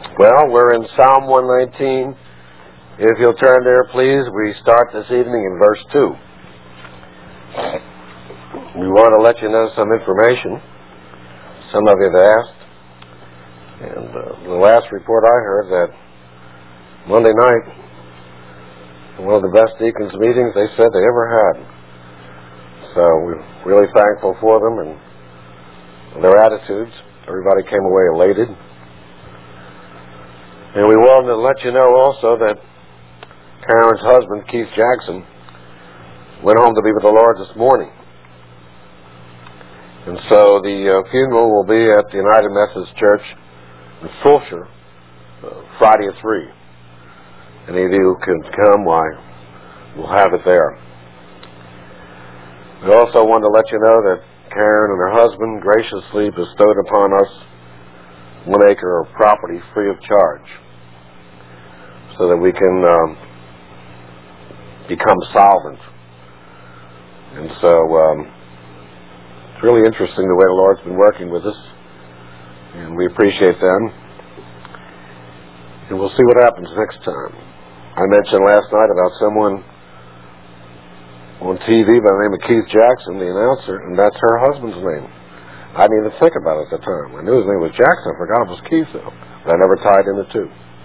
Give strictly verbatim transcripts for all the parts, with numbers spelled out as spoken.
Well, we're in Psalm one nineteen. If you'll turn there, please, we start this evening in verse two. We want to let you know some information. Some of you have asked. And uh, the last report I heard that Monday night, one of the best deacons meetings they said they ever had. So we're really thankful for them and their attitudes. Everybody came away elated. And we wanted to let you know also that Karen's husband, Keith Jackson, went home to be with the Lord this morning. And so the uh, funeral will be at the United Methodist Church in Fulshire, uh, Friday at three. Any of you can come, why, we'll have it there. We also want to let you know that Karen and her husband graciously bestowed upon us one acre of property free of charge so that we can um, become solvent. And so um, it's really interesting the way the Lord's been working with us, and we appreciate them. And we'll see what happens next time. I mentioned last night about someone on T V by the name of Keith Jackson, the announcer, and that's her husband's name. I didn't even think about it at the time. I knew his name was Jackson. I forgot it was Keith, though. But I never tied in the two.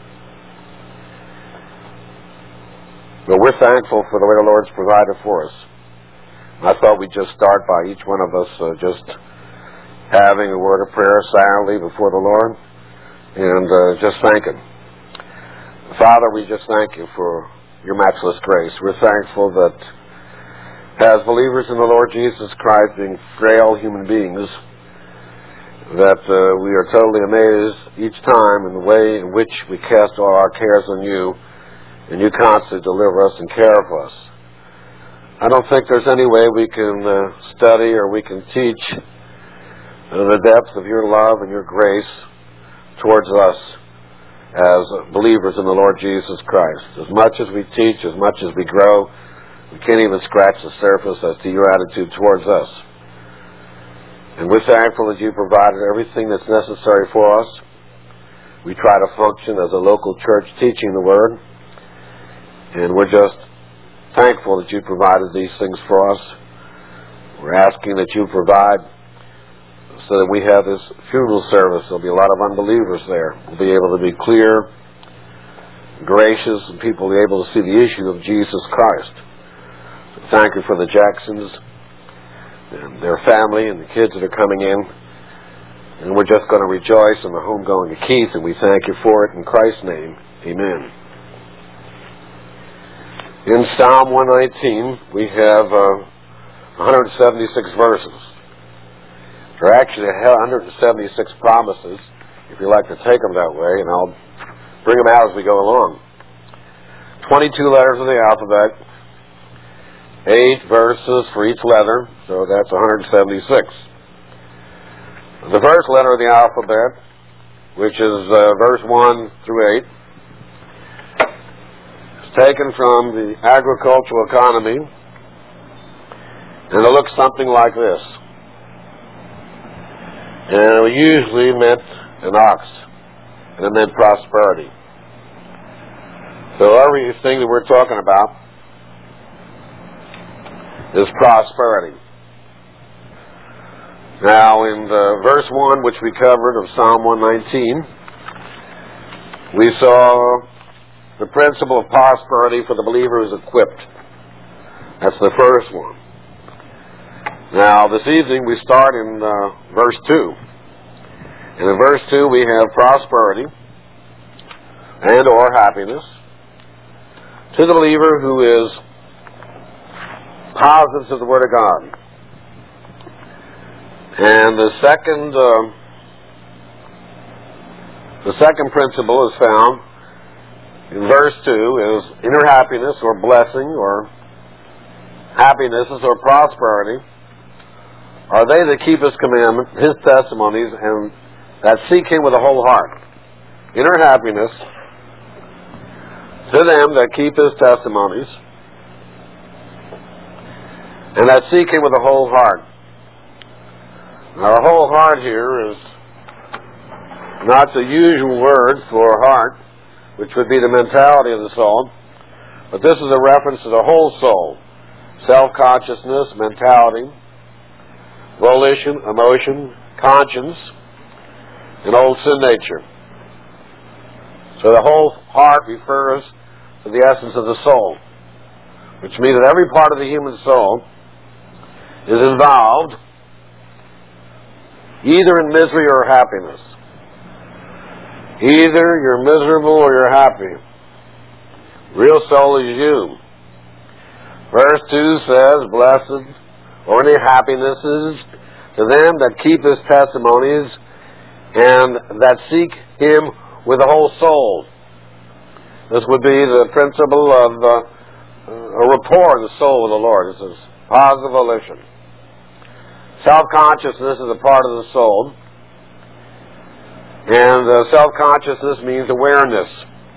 But we're thankful for the way the Lord's provided for us. I thought we'd just start by each one of us uh, just having a word of prayer silently before the Lord and uh, just thank Him. Father, we just thank you for your matchless grace. We're thankful that as believers in the Lord Jesus Christ, being frail human beings, that uh, we are totally amazed each time in the way in which we cast all our cares on you, and you constantly deliver us and care for us. I don't think there's any way we can uh, study or we can teach uh, the depth of your love and your grace towards us as believers in the Lord Jesus Christ. As much as we teach, as much as we grow, we can't even scratch the surface as to your attitude towards us. And we're thankful that you provided everything that's necessary for us. We try to function as a local church teaching the Word. And we're just thankful that you provided these things for us. We're asking that you provide so that we have this funeral service. There'll be a lot of unbelievers there. We'll be able to be clear, gracious, and people will be able to see the issue of Jesus Christ. Thank you for the Jacksons and their family and the kids that are coming in. And we're just going to rejoice in the homegoing of Keith, and we thank you for it in Christ's name. Amen. In Psalm one nineteen, we have uh, one hundred seventy-six verses. There are actually one hundred seventy-six promises, if you like to take them that way, and I'll bring them out as we go along. twenty-two letters of the alphabet, eight verses for each letter, so that's one hundred seventy-six. The first letter of the alphabet, which is uh, verse one through eight, is taken from the agricultural economy, and it looks something like this. And it usually meant an ox, and it meant prosperity. So everything that we're talking about is prosperity. Now, in the verse one, which we covered of Psalm one nineteen, we saw the principle of prosperity for the believer who is equipped. That's the first one. Now, this evening we start in uh, verse two. And in verse two we have prosperity and or happiness to the believer who is positive to the Word of God. And the second uh, the second principle is found in verse two is inner happiness or blessing or happiness or prosperity are they that keep His commandments, His testimonies, and that seek Him with a whole heart. Inner happiness to them that keep His testimonies and that seek Him with a whole heart. Now, our whole heart here is not the usual word for heart, which would be the mentality of the soul, but this is a reference to the whole soul. Self-consciousness, mentality, volition, emotion, conscience, and old sin nature. So the whole heart refers to the essence of the soul, which means that every part of the human soul is involved either in misery or happiness. Either you're miserable or you're happy. Real soul is you. Verse two says, blessed or any happinesses to them that keep his testimonies and that seek him with the whole soul. This would be the principle of uh, a rapport in the soul of the Lord. This is positive volition. Self-consciousness is a part of the soul. And uh, self-consciousness means awareness.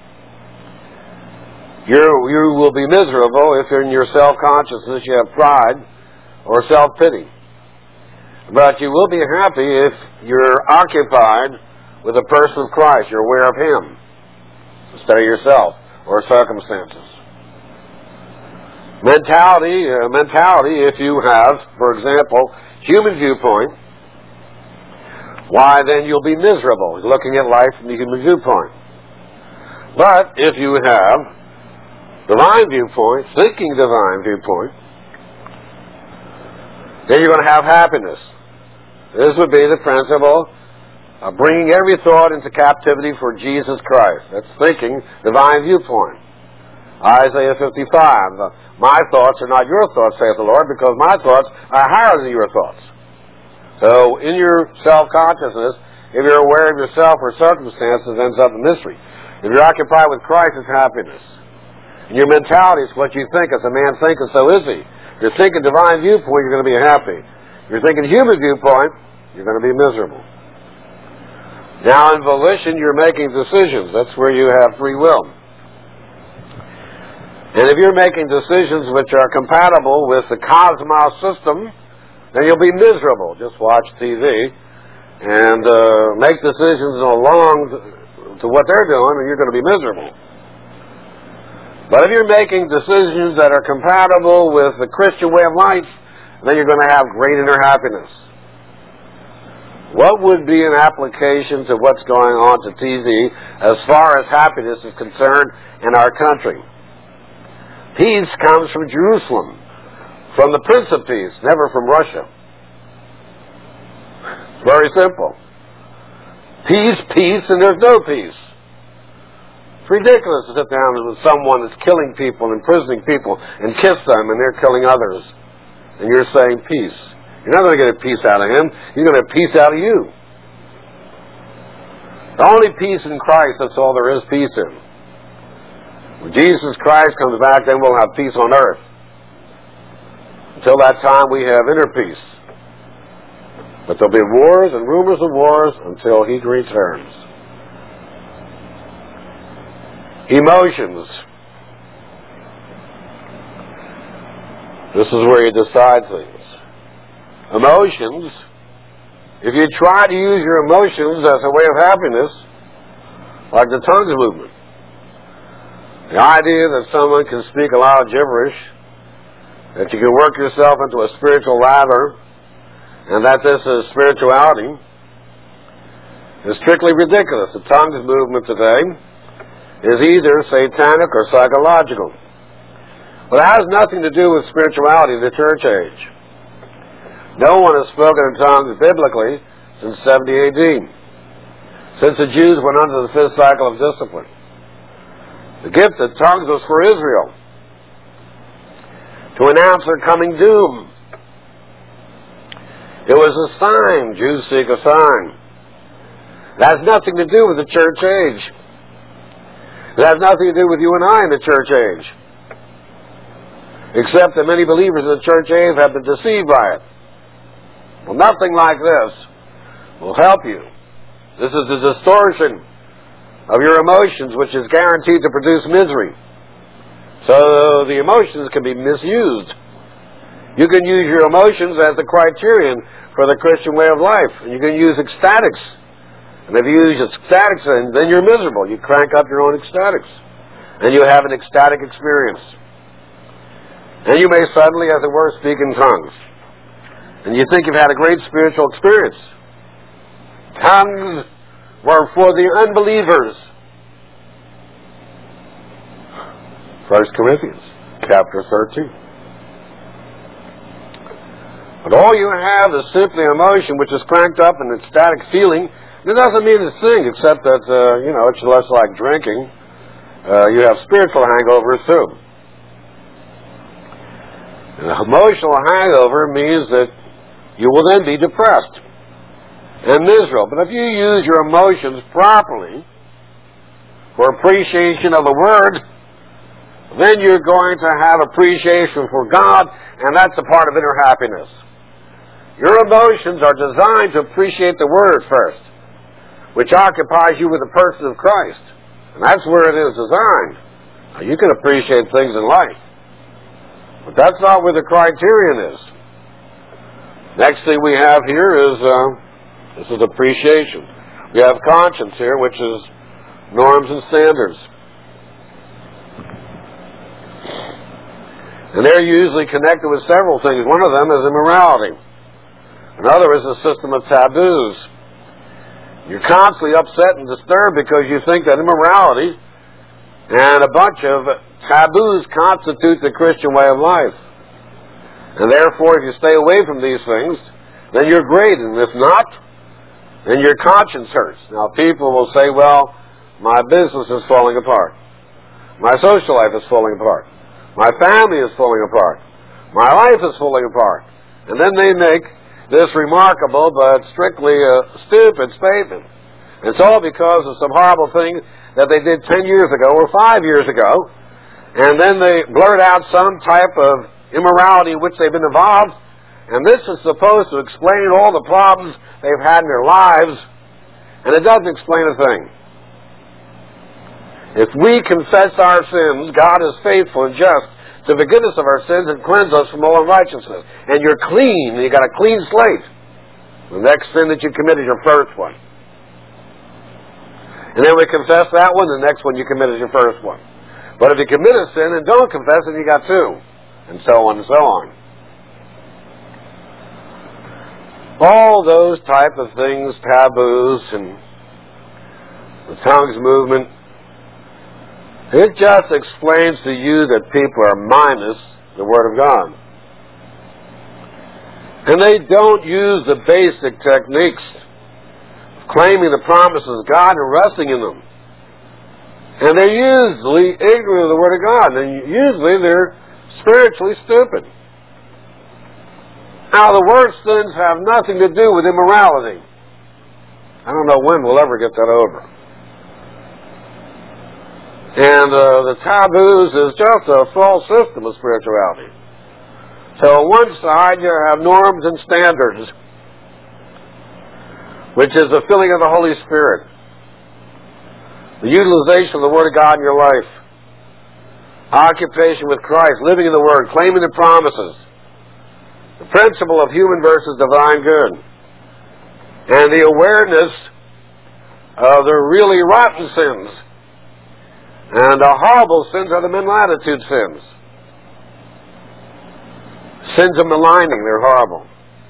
You're, you will be miserable if in your self-consciousness you have pride or self-pity. But you will be happy if you're occupied with a person of Christ. You're aware of Him instead of yourself or circumstances. Mentality, uh, mentality, if you have, for example, human viewpoint, why then you'll be miserable looking at life from the human viewpoint. But if you have divine viewpoint, thinking divine viewpoint, then you're going to have happiness. This would be the principle of bringing every thought into captivity for Jesus Christ. That's thinking divine viewpoint. Isaiah fifty-five, my thoughts are not your thoughts, saith the Lord, because my thoughts are higher than your thoughts. So in your self-consciousness, if you're aware of yourself or circumstances, it ends up in mystery. If you're occupied with Christ, it's happiness. And your mentality is what you think. As a man thinketh, so is he. If you're thinking divine viewpoint, you're going to be happy. If you're thinking human viewpoint, you're going to be miserable. Now in volition, you're making decisions. That's where you have free will. And if you're making decisions which are compatible with the cosmos system, then you'll be miserable. Just watch T V and uh, make decisions along to what they're doing, and you're going to be miserable. But if you're making decisions that are compatible with the Christian way of life, then you're going to have great inner happiness. What would be an application to what's going on to T V as far as happiness is concerned in our country? Peace comes from Jerusalem, from the Prince of Peace, never from Russia. Very simple. Peace, peace, and there's no peace. It's ridiculous to sit down with someone that's killing people, imprisoning people, and kiss them, and they're killing others. And you're saying peace. You're not going to get a peace out of him. You're going to get peace out of you. The only peace in Christ, that's all there is peace in. When Jesus Christ comes back, then we'll have peace on earth. Until that time, we have inner peace. But there'll be wars and rumors of wars until He returns. Emotions. This is where you decide things. Emotions, if you try to use your emotions as a way of happiness, like the tongues movement, the idea that someone can speak a lot of gibberish, that you can work yourself into a spiritual ladder, and that this is spirituality, is strictly ridiculous. The tongues movement today is either satanic or psychological. But it has nothing to do with spirituality in the church age. No one has spoken in tongues biblically since seventy A D, since the Jews went under the fifth cycle of discipline. The gift of tongues was for Israel, to announce their coming doom. It was a sign. Jews seek a sign. It has nothing to do with the church age. It has nothing to do with you and I in the church age. Except that many believers in the church age have been deceived by it. Well, nothing like this will help you. This is the distortion of your emotions, which is guaranteed to produce misery. So the emotions can be misused. You can use your emotions as the criterion for the Christian way of life. And you can use ecstatics And if you use ecstatic sin, then you're miserable. You crank up your own ecstatics. And you have an ecstatic experience. And you may suddenly, as it were, speak in tongues. And you think you've had a great spiritual experience. Tongues were for the unbelievers. First Corinthians chapter thirteen. But all you have is simply emotion which is cranked up in ecstatic feeling. It doesn't mean a thing except that, uh, you know, it's less like drinking. Uh, you have spiritual hangovers too. An emotional hangover means that you will then be depressed and miserable. But if you use your emotions properly for appreciation of the Word, then you're going to have appreciation for God, and that's a part of inner happiness. Your emotions are designed to appreciate the Word first, which occupies you with the person of Christ. And that's where it is designed. Now, you can appreciate things in life, but that's not where the criterion is. Next thing we have here is, uh, this is appreciation. We have conscience here, which is norms and standards. And they're usually connected with several things. One of them is immorality. Another is a system of taboos. You're constantly upset and disturbed because you think that immorality and a bunch of taboos constitute the Christian way of life. And therefore, if you stay away from these things, then you're great. And if not, then your conscience hurts. Now, people will say, well, my business is falling apart. My social life is falling apart. My family is falling apart. My life is falling apart. And then they make this remarkable but strictly uh, stupid statement. It's all because of some horrible thing that they did ten years ago or five years ago. And then they blurt out some type of immorality in which they've been involved. And this is supposed to explain all the problems they've had in their lives. And it doesn't explain a thing. If we confess our sins, God is faithful and just to forgive us of our sins and cleanse us from all unrighteousness. And you're clean. You got a clean slate. The next sin that you commit is your first one. And then we confess that one, the next one you commit is your first one. But if you commit a sin and don't confess it, you got two. And so on and so on. All those type of things, taboos, and the tongues movement, it just explains to you that people are minus the Word of God. And they don't use the basic techniques of claiming the promises of God and resting in them. And they're usually ignorant of the Word of God. And usually they're spiritually stupid. Now, the worst sins have nothing to do with immorality. I don't know when we'll ever get that over. And uh, the taboos is just a false system of spirituality. So on one side you have norms and standards, which is the filling of the Holy Spirit, the utilization of the Word of God in your life, occupation with Christ, living in the Word, claiming the promises, the principle of human versus divine good, and the awareness of the really rotten sins. And the horrible sins are the mental attitude sins. Sins of maligning, they're horrible.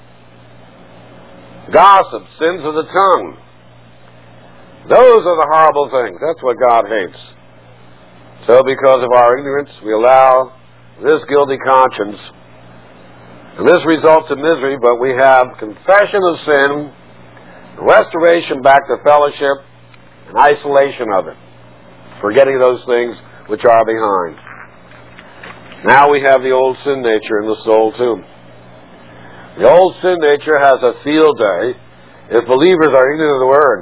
Gossip, sins of the tongue. Those are the horrible things. That's what God hates. So because of our ignorance, we allow this guilty conscience. And this results in misery, but we have confession of sin, restoration back to fellowship, and isolation of it. Forgetting those things which are behind. Now we have the old sin nature in the soul too. The old sin nature has a field day if believers are ignorant of the Word.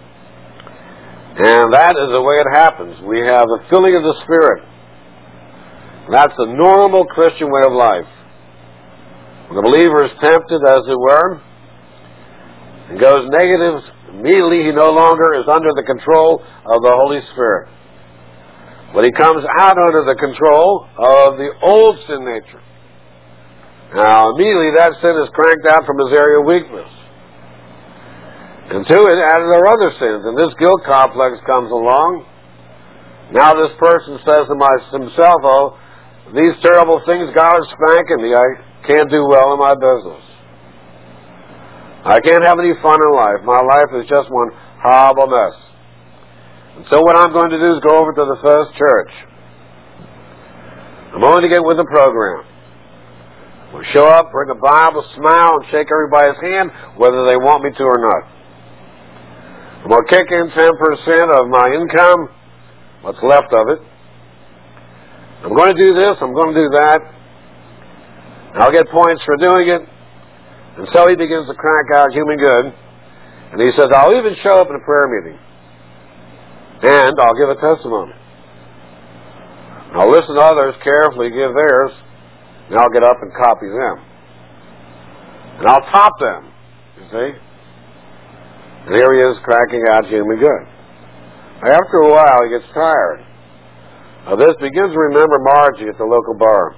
And that is the way it happens. We have the filling of the Spirit. That's the normal Christian way of life. When the believer is tempted, as it were, and goes negative, immediately he no longer is under the control of the Holy Spirit. But he comes out under the control of the old sin nature. Now, immediately that sin is cranked out from his area of weakness. And to it added their other sins. And this guilt complex comes along. Now this person says to my, himself, oh, these terrible things, God is spanking me. I can't do well in my business. I can't have any fun in life. My life is just one horrible mess. And so what I'm going to do is go over to the first church. I'm going to get with the program. We'll show up, bring a Bible, smile, and shake everybody's hand, whether they want me to or not. I'm going to kick in ten percent of my income, what's left of it. I'm going to do this, I'm going to do that. I'll get points for doing it. And so he begins to crank out human good. And he says, I'll even show up in a prayer meeting. And I'll give a testimony. I'll listen to others carefully, give theirs, and I'll get up and copy them. And I'll top them, you see. And here he is cranking out human good. After a while, he gets tired of this, begins to remember Margie at the local bar.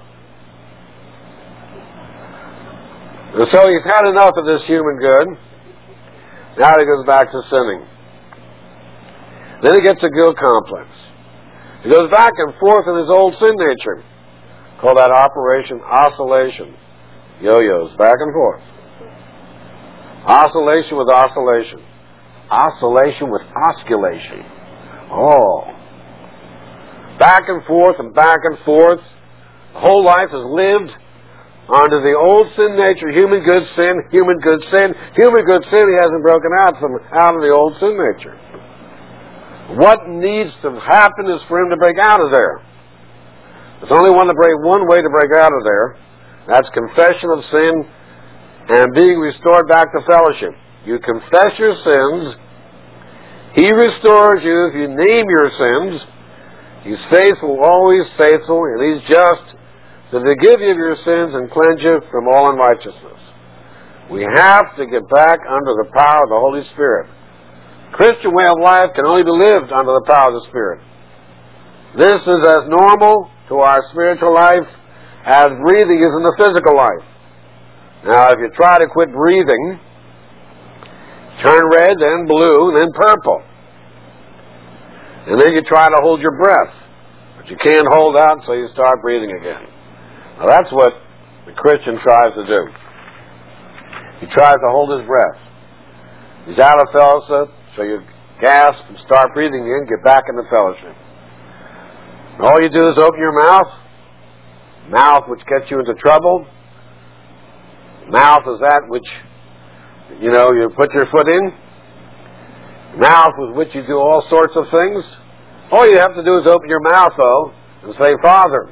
And so he's had enough of this human good. Now he goes back to sinning. Then he gets a guilt complex. He goes back and forth in his old sin nature. Call that Operation Oscillation. Yo-yos, back and forth. Oscillation with oscillation. Oscillation with osculation. Oh. Back and forth and back and forth. The whole life is lived under the old sin nature, human good sin, human good sin, human good sin. He hasn't broken out from out of the old sin nature. What needs to happen is for him to break out of there. There's only one to break, one way to break out of there. That's confession of sin and being restored back to fellowship. You confess your sins. He restores you if you name your sins. He's faithful, always faithful, and He's just to forgive you of your sins and cleanse you from all unrighteousness. We have to get back under the power of the Holy Spirit. Christian way of life can only be lived under the power of the Spirit. This is as normal to our spiritual life as breathing is in the physical life. Now, if you try to quit breathing, turn red, then blue, then purple. And then you try to hold your breath. But you can't hold out, so you start breathing again. Now, that's what the Christian tries to do. He tries to hold his breath. He's out of fellowship, so you gasp and start breathing in, get back into fellowship. And all you do is open your mouth, mouth which gets you into trouble. Mouth is that which, you know, you put your foot in. Mouth with which you do all sorts of things. All you have to do is open your mouth, though, and say, Father.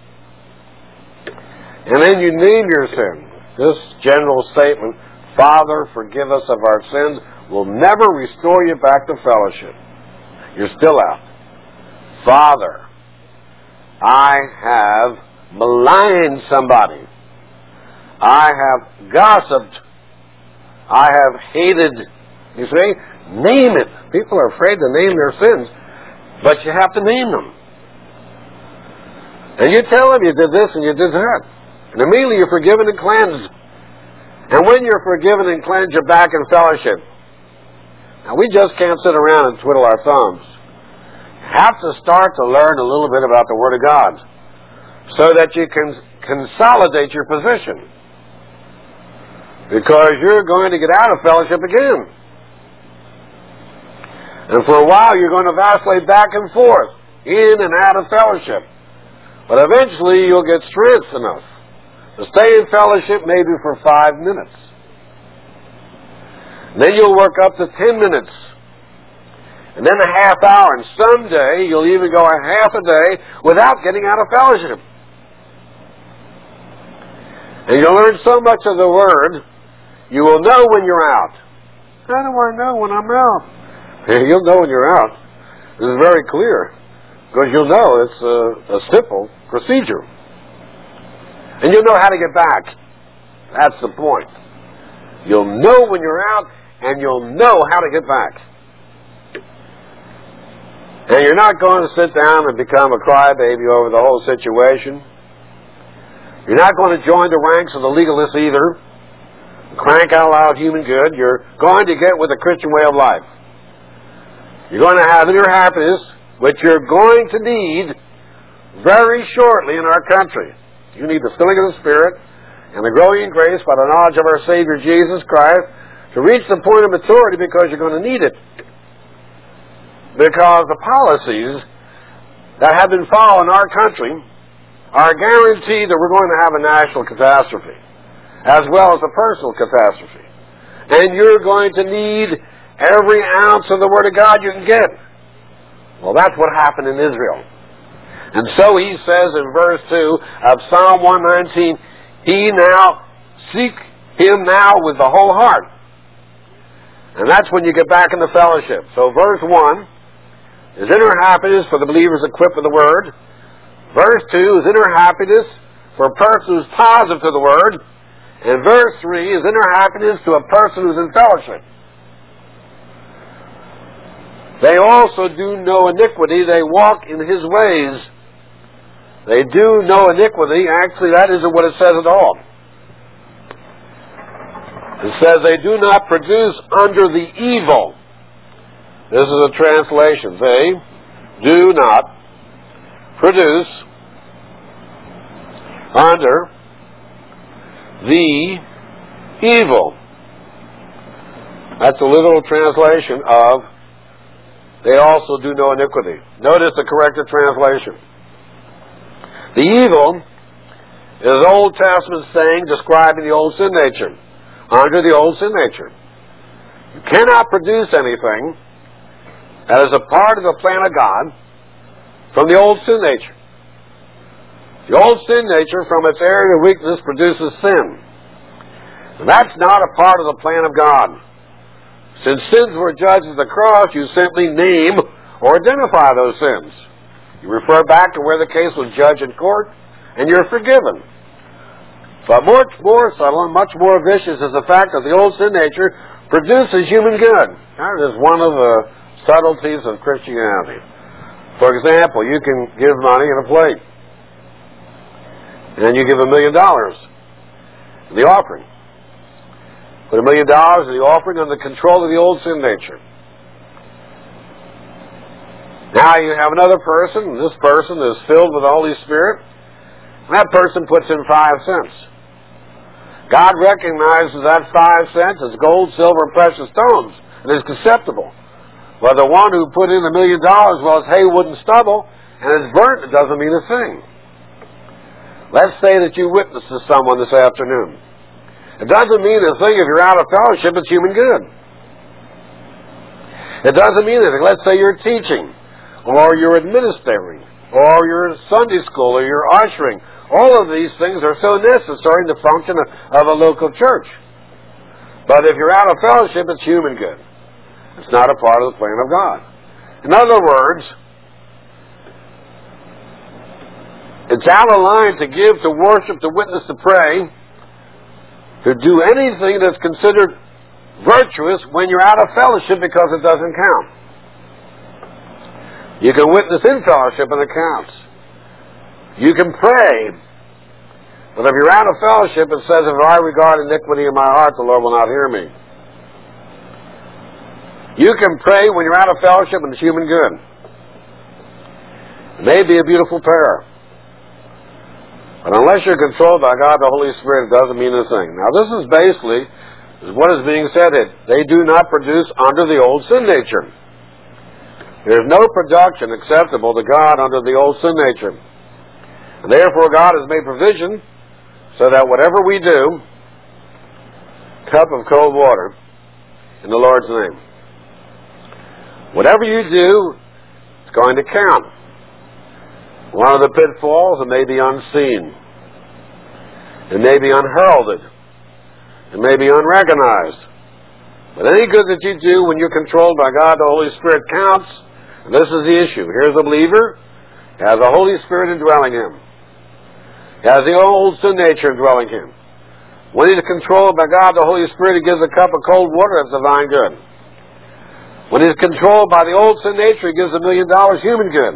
And then you name your sin. This general statement, Father, forgive us of our sins, will never restore you back to fellowship. You're still out. Father, I have maligned somebody. I have gossiped. I have hated. You see? Name it. People are afraid to name their sins, but you have to name them. And you tell them you did this and you did that. And immediately you're forgiven and cleansed. And when you're forgiven and cleansed, you're back in fellowship. Now, we just can't sit around and twiddle our thumbs. You have to start to learn a little bit about the Word of God so that you can consolidate your position. Because you're going to get out of fellowship again. And for a while, you're going to vacillate back and forth, in and out of fellowship. But eventually, you'll get strength enough to stay in fellowship maybe for five minutes. And then you'll work up to ten minutes. And then a half hour. And someday, you'll even go a half a day without getting out of fellowship. And you'll learn so much of the Word, you will know when you're out. How do I know when I'm out? You'll know when you're out. This is very clear. Because you'll know it's a, a simple procedure. And you'll know how to get back. That's the point. You'll know when you're out, and you'll know how to get back. And you're not going to sit down and become a crybaby over the whole situation. You're not going to join the ranks of the legalists either. crank out loud human good, you're going to get with the Christian way of life. You're going to have inner happiness, which you're going to need very shortly in our country. You need the filling of the Spirit and the growing in grace by the knowledge of our Savior Jesus Christ to reach the point of maturity, because you're going to need it. Because the policies that have been followed in our country are guaranteed that we're going to have a national catastrophe, as well as a personal catastrophe. And you're going to need every ounce of the Word of God you can get. Well, that's what happened in Israel. And so he says in verse two of Psalm one nineteen, he now, seek him now with the whole heart. And that's when you get back in the fellowship. So verse one is inner happiness for the believers equipped with the Word. Verse two is inner happiness for a person who's positive to the Word. And verse three is inner happiness to a person who's in fellowship. They also do no iniquity, they walk in his ways. They do no iniquity. Actually, that isn't what it says at all. It says they do not produce under the evil. This is a translation. They do not produce under the evil. That's a literal translation of they also do no iniquity. Notice the corrected translation. The evil is Old Testament saying describing the old sin nature. Under the old sin nature. You cannot produce anything that is a part of the plan of God from the old sin nature. The old sin nature, from its area of weakness, produces sin. And that's not a part of the plan of God. Since sins were judged at the cross, you simply name or identify those sins. You refer back to where the case was judged in court, and you're forgiven. But much more subtle and much more vicious is the fact that the old sin nature produces human good. That is one of the subtleties of Christianity. For example, you can give money in a plate, and you give a million dollars in the offering. Put a million dollars in the offering under the control of the old sin nature. Now you have another person, and this person is filled with the Holy Spirit, and that person puts in five cents. God recognizes that five cents as gold, silver, and precious stones, and is acceptable. But the one who put in a million dollars, well, it's hay, wood, and stubble, and it's burnt, it doesn't mean a thing. Let's say that you witness to someone this afternoon. It doesn't mean a thing if you're out of fellowship, it's human good. It doesn't mean anything. Let's say you're teaching, or you're administering, or you're Sunday school, or you're ushering. All of these things are so necessary in the function of, of a local church. But if you're out of fellowship, it's human good. It's not a part of the plan of God. In other words, it's out of line to give, to worship, to witness, to pray, to do anything that's considered virtuous when you're out of fellowship, because it doesn't count. You can witness in fellowship and it counts. You can pray, but if you're out of fellowship, it says, if I regard iniquity in my heart, the Lord will not hear me. You can pray when you're out of fellowship and it's human good. It may be a beautiful prayer, but unless you're controlled by God, the Holy Spirit, it doesn't mean a thing. Now, this is basically what is being said here. They do not produce under the old sin nature. There is no production acceptable to God under the old sin nature. And therefore, God has made provision so that whatever we do, cup of cold water in the Lord's name. Whatever you do, it's going to count. One of the pitfalls, it may be unseen. It may be unheralded. It may be unrecognized. But any good that you do when you're controlled by God, the Holy Spirit, counts. And this is the issue. Here's a believer. He has the Holy Spirit indwelling him. He has the old sin nature indwelling him. When he's controlled by God, the Holy Spirit, he gives a cup of cold water. That's divine good. When he's controlled by the old sin nature, he gives a million dollars human good.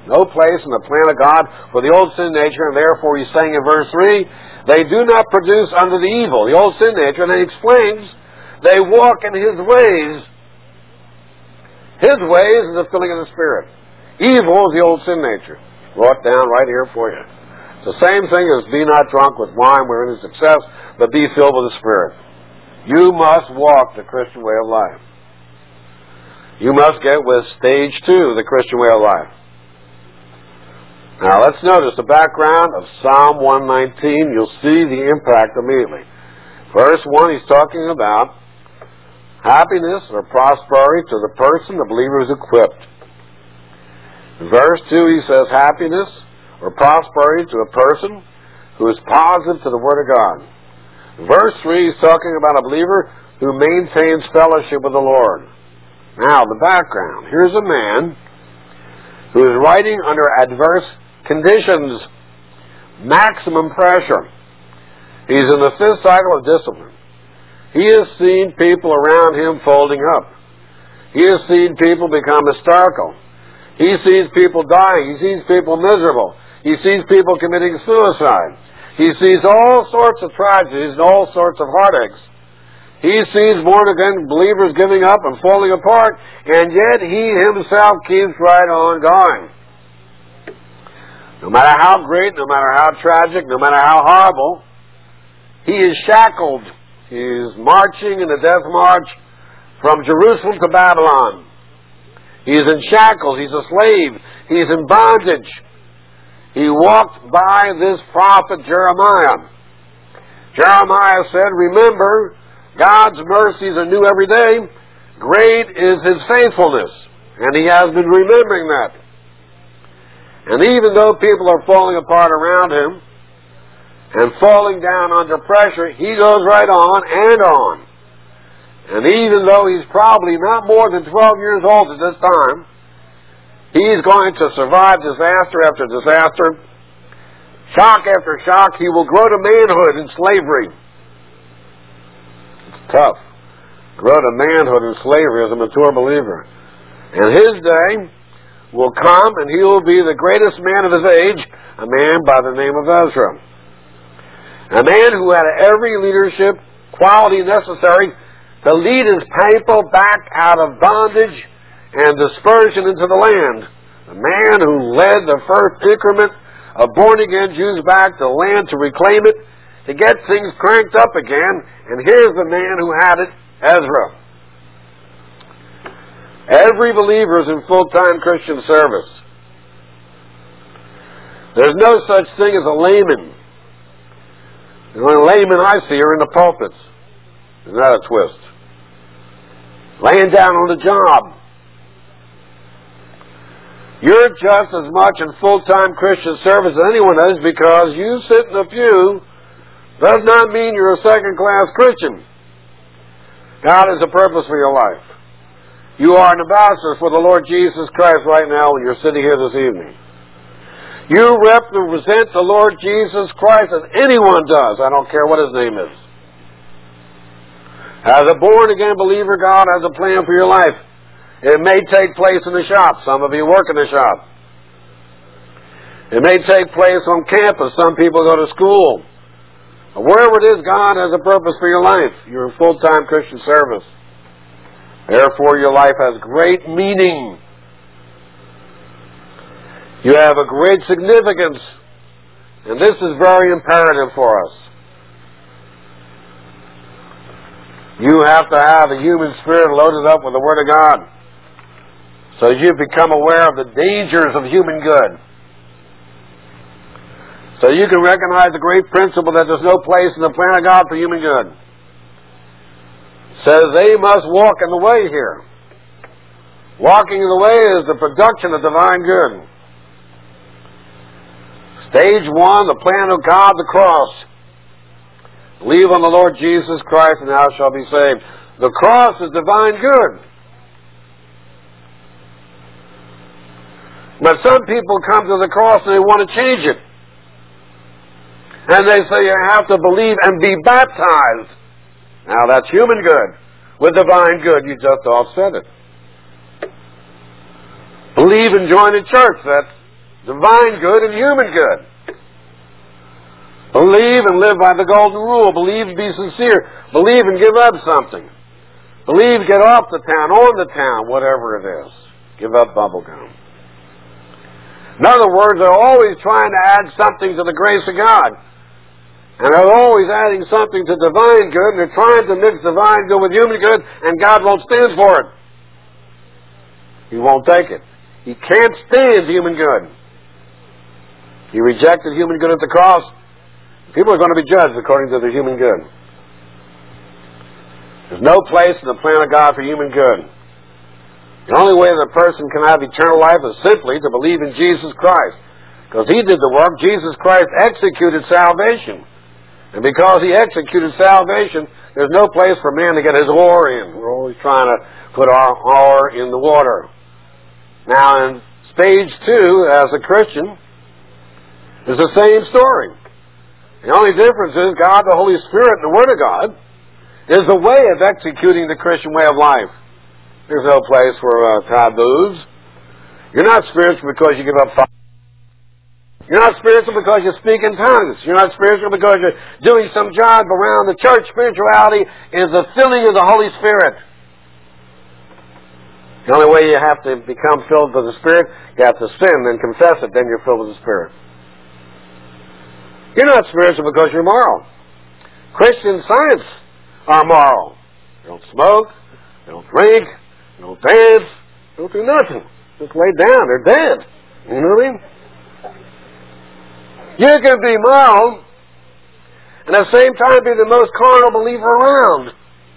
No place in the plan of God for the old sin nature, and therefore he's saying in verse three, they do not produce under the evil, the old sin nature, and he explains, they walk in his ways. His ways is the filling of the Spirit. Evil is the old sin nature. Brought down right here for you. It's the same thing as be not drunk with wine wherein is excess, but be filled with the Spirit. You must walk the Christian way of life. You must get with stage two, the Christian way of life. Now let's notice the background of Psalm one nineteen. You'll see the impact immediately. Verse one, he's talking about happiness or prosperity to the person, the believer is equipped. In verse two, he says happiness or prosperity to a person who is positive to the Word of God. In verse three, he's talking about a believer who maintains fellowship with the Lord. Now, the background. Here's a man who is writing under adverse conditions, maximum pressure. He's in the fifth cycle of discipline. He has seen people around him folding up. He has seen people become hysterical. He sees people dying. He sees people miserable. He sees people committing suicide. He sees all sorts of tragedies and all sorts of heartaches. He sees born-again believers giving up and falling apart, and yet he himself keeps right on going. No matter how great, no matter how tragic, no matter how horrible, he is shackled. He is marching in the death march from Jerusalem to Babylon. He is in shackles. He's a slave. He's in bondage. He walked by this prophet Jeremiah. Jeremiah said, remember, God's mercies are new every day. Great is His faithfulness. And He has been remembering that. And even though people are falling apart around Him and falling down under pressure, He goes right on and on. And even though he's probably not more than twelve years old at this time, he's going to survive disaster after disaster, shock after shock. He will grow to manhood in slavery. It's tough. Grow to manhood in slavery as a mature believer. And his day will come, and he will be the greatest man of his age, a man by the name of Ezra. A man who had every leadership quality necessary to lead his people back out of bondage and dispersion into the land. The man who led the first increment of born-again Jews back to the land to reclaim it, to get things cranked up again. And here's the man who had it, Ezra. Every believer is in full-time Christian service. There's no such thing as a layman. The only laymen I see are in the pulpits. Isn't that a twist? Laying down on the job. You're just as much in full-time Christian service as anyone is, because you sit in the pew does not mean you're a second-class Christian. God has a purpose for your life. You are an ambassador for the Lord Jesus Christ right now when you're sitting here this evening. You represent the Lord Jesus Christ as anyone does. I don't care what his name is. As a born-again believer, God has a plan for your life. It may take place in the shop. Some of you work in the shop. It may take place on campus. Some people go to school. Wherever it is, God has a purpose for your life. You're in full-time Christian service. Therefore, your life has great meaning. You have a great significance. And this is very imperative for us. You have to have a human spirit loaded up with the Word of God, so you become aware of the dangers of human good. So you can recognize the great principle that there's no place in the plan of God for human good. It says they must walk in the way here. Walking in the way is the production of divine good. Stage one, the plan of God, the cross. Believe on the Lord Jesus Christ and thou shalt be saved. The cross is divine good. But some people come to the cross and they want to change it. And they say you have to believe and be baptized. Now that's human good. With divine good, you just offset it. Believe and join a church. That's Divine good and human good. Believe and live by the golden rule. Believe and be sincere. Believe and give up something. Believe, get off the town, on the town, whatever it is. Give up bubble gum. In other words, they're always trying to add something to the grace of God. And they're always adding something to divine good, and they're trying to mix divine good with human good, and God won't stand for it. He won't take it. He can't stand human good. He rejected human good at the cross. People are going to be judged according to their human good. There's no place in the plan of God for human good. The only way that a person can have eternal life is simply to believe in Jesus Christ. Because He did the work. Jesus Christ executed salvation. And because He executed salvation, there's no place for man to get his oar in. We're always trying to put our oar in the water. Now, in stage two, as a Christian, is the same story. The only difference is God, the Holy Spirit, and the Word of God is the way of executing the Christian way of life. There's no place for uh, taboos. You're not spiritual because you give up fire. You're not spiritual because you speak in tongues. You're not spiritual because you're doing some job around the church. Spirituality is the filling of the Holy Spirit. The only way you have to become filled with the Spirit, you have to sin and confess it, then you're filled with the Spirit. You're not spiritual because you're moral. Christian Science are moral. They don't smoke, they don't drink, they don't dance, they don't do nothing. Just lay down, they're dead. You know what I mean? You can be moral and at the same time be the most carnal believer around.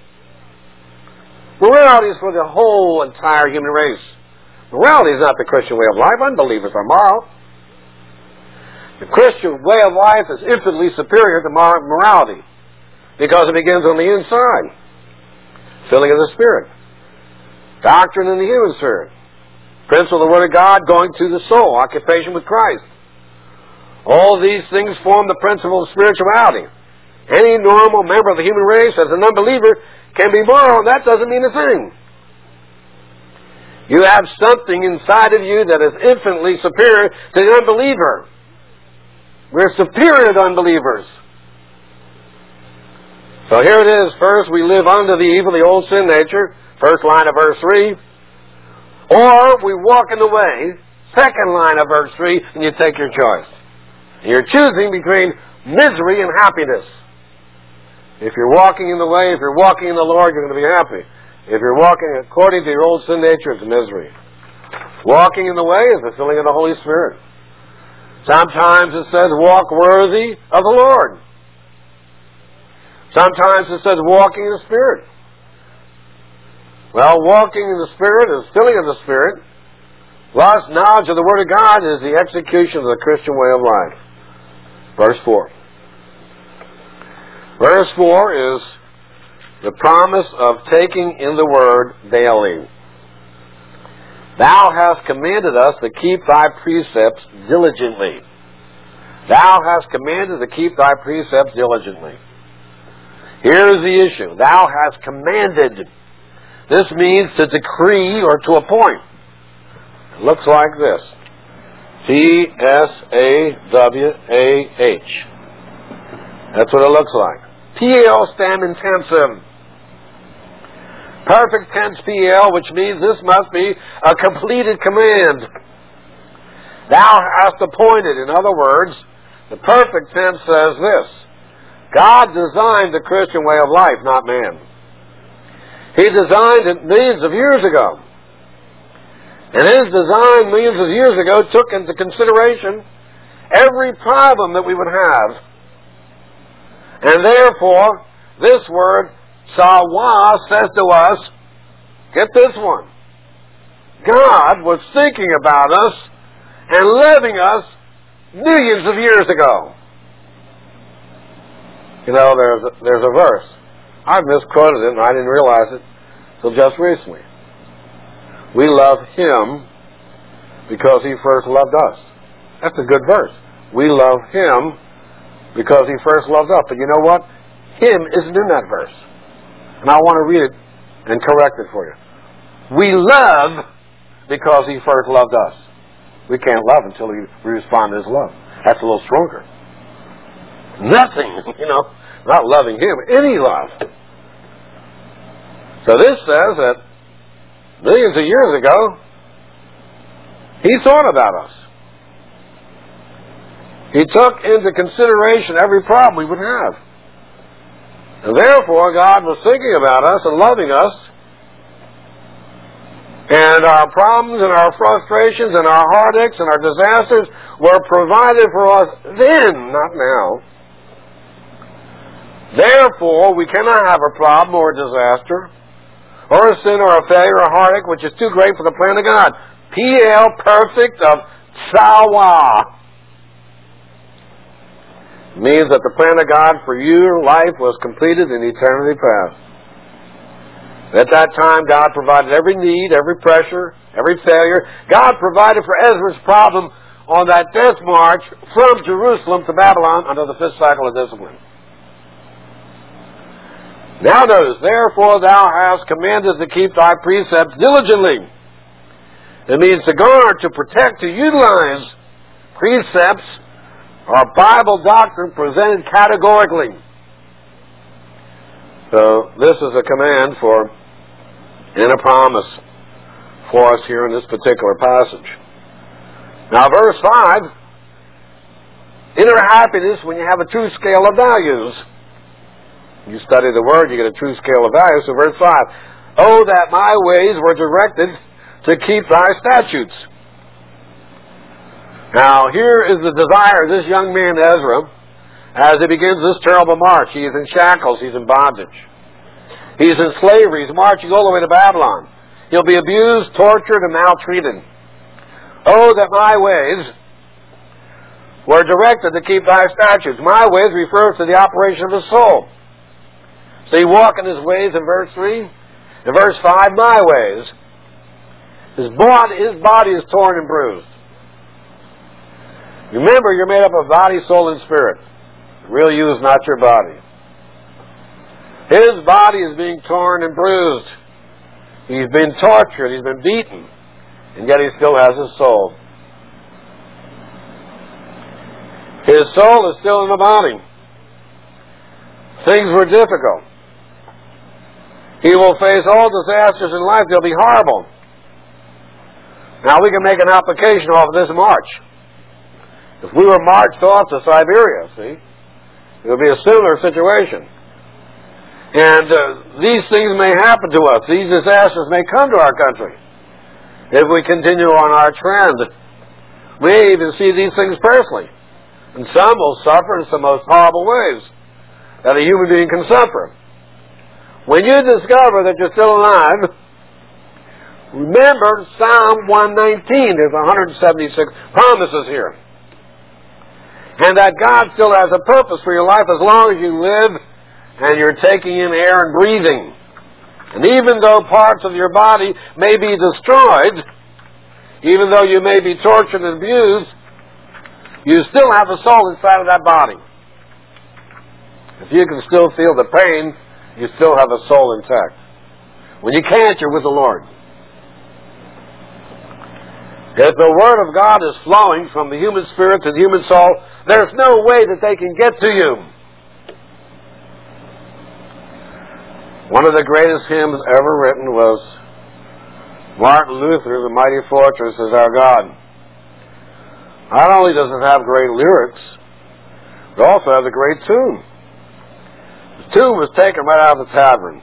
Morality is for the whole entire human race. Morality is not the Christian way of life. Unbelievers are moral. The Christian way of life is infinitely superior to morality because it begins on the inside. Filling of the Spirit. Doctrine in the human spirit. Principle of the Word of God going to the soul. Occupation with Christ. All these things form the principle of spirituality. Any normal member of the human race, as an unbeliever, can be moral, and that doesn't mean a thing. You have something inside of you that is infinitely superior to the unbeliever. We're superior to unbelievers. So here it is. First, we live under the evil, the old sin nature. First line of verse three. Or we walk in the way. Second line of verse three, and you take your choice. You're choosing between misery and happiness. If you're walking in the way, if you're walking in the Lord, you're going to be happy. If you're walking according to your old sin nature, it's misery. Walking in the way is the filling of the Holy Spirit. Sometimes it says, walk worthy of the Lord. Sometimes it says, walking in the Spirit. Well, walking in the Spirit is filling of the Spirit. Thus, knowledge of the Word of God is the execution of the Christian way of life. Verse four. Verse four is the promise of taking in the Word daily. Thou hast commanded us to keep thy precepts diligently. Thou hast commanded to keep thy precepts diligently. Here is the issue. Thou hast commanded. This means to decree or to appoint. It looks like this. T S A W A H. That's what it looks like. P L stand intensive. Perfect tense P L, which means this must be a completed command. Thou hast appointed. In other words, the perfect tense says this. God designed the Christian way of life, not man. He designed it millions of years ago. And His design millions of years ago took into consideration every problem that we would have. And therefore, this word, sawa, says to us, get this one. God was thinking about us and loving us millions of years ago. You know, there's a, there's a verse. I misquoted it and I didn't realize it until just recently. We love Him because He first loved us. That's a good verse. We love Him because He first loved us. But you know what? Him isn't in that verse. And I want to read it and correct it for you. We love because He first loved us. We can't love until we respond to His love. That's a little stronger. Nothing, you know, not loving Him, any love. So this says that millions of years ago, He thought about us. He took into consideration every problem we would have. And therefore, God was thinking about us and loving us. And our problems and our frustrations and our heartaches and our disasters were provided for us then, not now. Therefore, we cannot have a problem or a disaster or a sin or a failure or a heartache which is too great for the plan of God. P L, perfect of Sawa. Means that the plan of God for your life was completed in eternity past. At that time, God provided every need, every pressure, every failure. God provided for Ezra's problem on that death march from Jerusalem to Babylon under the fifth cycle of discipline. Now notice, therefore thou hast commanded to keep thy precepts diligently. It means to guard, to protect, to utilize precepts or Bible doctrine presented categorically. So this is a command for and a promise for us here in this particular passage. Now verse five, inner happiness when you have a true scale of values. You study the Word, you get a true scale of values. So verse five, oh, that my ways were directed to keep thy statutes. Now here is the desire of this young man Ezra as he begins this terrible march. He is in shackles, he's in bondage. He's in slavery, he's marching all the way to Babylon. He'll be abused, tortured, and maltreated. Oh, that my ways were directed to keep thy statutes. My ways refers to the operation of the soul. So you walk in his ways in verse three. In verse five, my ways. His body, his body is torn and bruised. Remember, you're made up of body, soul, and spirit. The real you is not your body. His body is being torn and bruised. He's been tortured. He's been beaten. And yet he still has his soul. His soul is still in the body. Things were difficult. He will face all disasters in life. They'll be horrible. Now we can make an application off of this march. If we were marched off to Siberia, see, it would be a similar situation. And uh, these things may happen to us. These disasters may come to our country if we continue on our trend. We may even see these things personally. And some will suffer in some most horrible ways that a human being can suffer. When you discover that you're still alive, remember Psalm one nineteen. There's one hundred seventy-six promises here. And that God still has a purpose for your life as long as you live and you're taking in air and breathing. And even though parts of your body may be destroyed, even though you may be tortured and abused, you still have a soul inside of that body. If you can still feel the pain, you still have a soul intact. When you can't, you're with the Lord. If the Word of God is flowing from the human spirit to the human soul, there's no way that they can get to you. One of the greatest hymns ever written was Martin Luther, "The Mighty Fortress is Our God." Not only does it have great lyrics, it also has a great tune. The tune was taken right out of the tavern.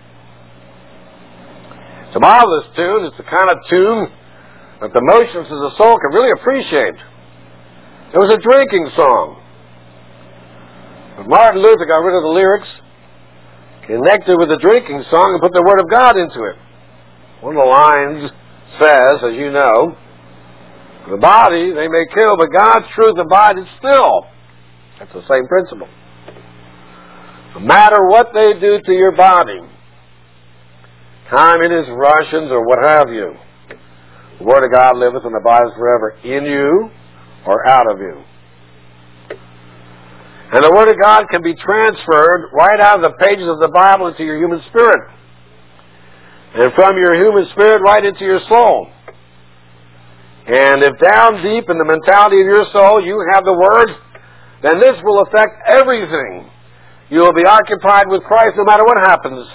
It's a marvelous tune. It's the kind of tune that the emotions of the soul can really appreciate. It was a drinking song. But Martin Luther got rid of the lyrics, connected with the drinking song, and put the Word of God into it. One of the lines says, as you know, the body they may kill, but God's truth abides still. That's the same principle. No matter what they do to your body, communists, Russians, or what have you, the Word of God liveth and abides forever in you or out of you. And the Word of God can be transferred right out of the pages of the Bible into your human spirit. And from your human spirit right into your soul. And if down deep in the mentality of your soul you have the Word, then this will affect everything. You will be occupied with Christ no matter what happens.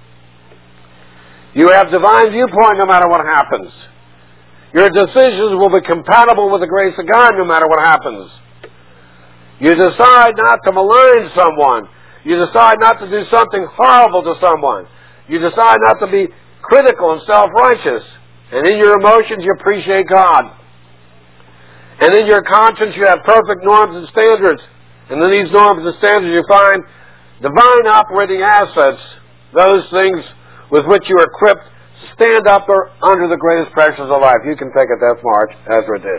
You have divine viewpoint no matter what happens. Your decisions will be compatible with the grace of God no matter what happens. You decide not to malign someone. You decide not to do something horrible to someone. You decide not to be critical and self-righteous. And in your emotions you appreciate God. And in your conscience you have perfect norms and standards. And in these norms and standards you find divine operating assets, those things with which you are equipped to stand up under the greatest pressures of life. You can take a death march, Ezra did.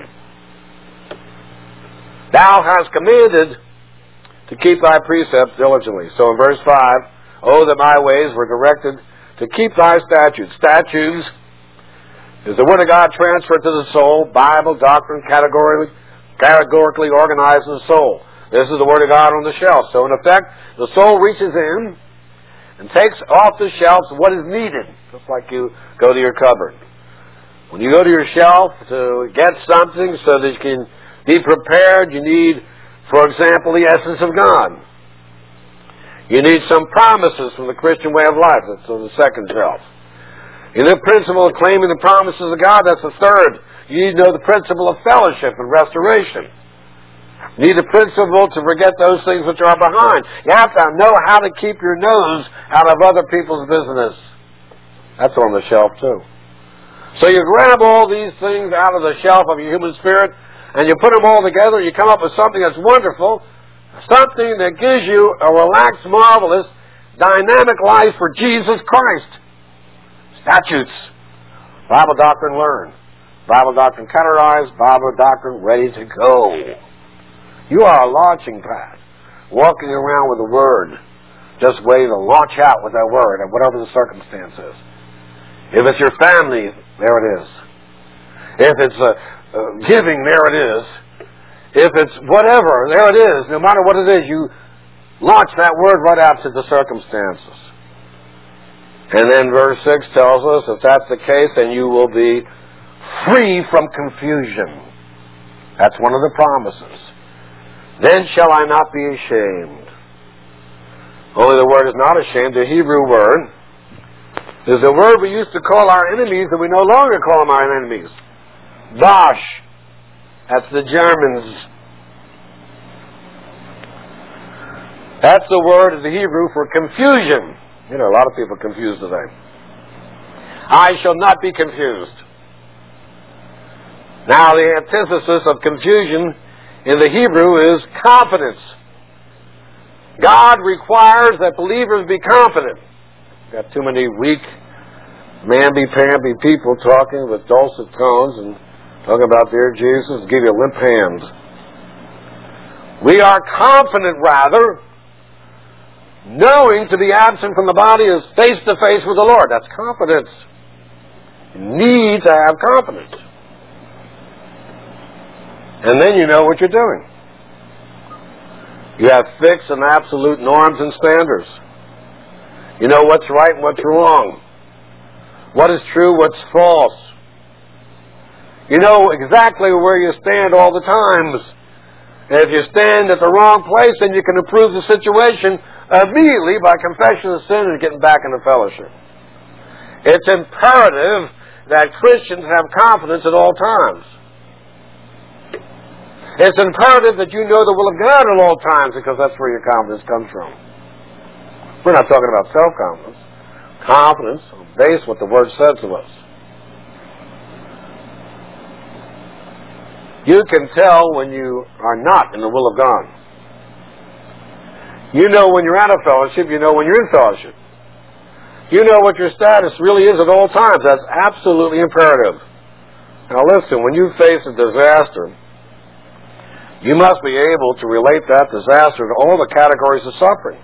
Thou hast commanded to keep thy precepts diligently. So in verse five, oh, that my ways were directed to keep thy statutes. Statutes is the Word of God transferred to the soul. Bible, doctrine, categorically, categorically organized in the soul. This is the Word of God on the shelf. So in effect, the soul reaches in and takes off the shelves what is needed. Just like you go to your cupboard. When you go to your shelf to get something so that you can be prepared, you need, for example, the essence of God. You need some promises from the Christian way of life. That's on the second shelf. You need the principle of claiming the promises of God. That's the third. You need to know the principle of fellowship and restoration. You need the principle to forget those things which are behind. You have to know how to keep your nose out of other people's business. That's on the shelf too. So you grab all these things out of the shelf of your human spirit and you put them all together and you come up with something that's wonderful, something that gives you a relaxed, marvelous, dynamic life for Jesus Christ. Statutes. Bible doctrine learned. Bible doctrine categorized. Bible doctrine ready to go. You are a launching pad, walking around with the Word, just waiting to launch out with that Word, and whatever the circumstance is. If it's your family, there it is. If it's uh, uh, giving, there it is. If it's whatever, there it is. No matter what it is, you launch that Word right out to the circumstances. And then verse six tells us, if that's the case, then you will be free from confusion. That's one of the promises. Then shall I not be ashamed. Only the word is not ashamed. The Hebrew word is a word we used to call our enemies that we no longer call them our enemies. Bosch. That's the Germans. That's the word of the Hebrew for confusion. You know, a lot of people are confused today. I shall not be confused. Now, the antithesis of confusion in the Hebrew is confidence. God requires that believers be confident. Got too many weak, mamby-pamby people talking with dulcet tones and talking about their Jesus, give you a limp hand. We are confident, rather, knowing to be absent from the body is face to face with the Lord. That's confidence. You need to have confidence. And then you know what you're doing. You have fixed and absolute norms and standards. You know what's right and what's wrong. What is true, what's false. You know exactly where you stand all the times. And if you stand at the wrong place, then you can improve the situation immediately by confession of sin and getting back into fellowship. It's imperative that Christians have confidence at all times. It's imperative that you know the will of God at all times, because that's where your confidence comes from. We're not talking about self-confidence. Confidence based what the Word says to us. You can tell when you are not in the will of God. You know when you're out of fellowship, you know when you're in fellowship. You know what your status really is at all times. That's absolutely imperative. Now listen, when you face a disaster, you must be able to relate that disaster to all the categories of suffering.